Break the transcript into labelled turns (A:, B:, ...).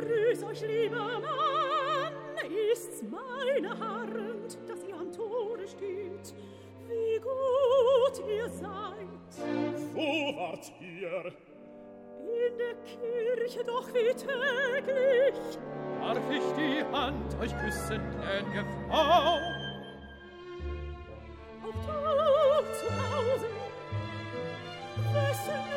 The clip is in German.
A: grüß euch, lieber Mann. Ist's meine Harrend, dass ihr am Tore steht? Wie gut ihr seid.
B: Wo wart ihr?
A: In der Kirche, doch wie täglich.
C: Darf ich die Hand euch küssen, gnädige Frau?
A: Auch du zu Hause, wessen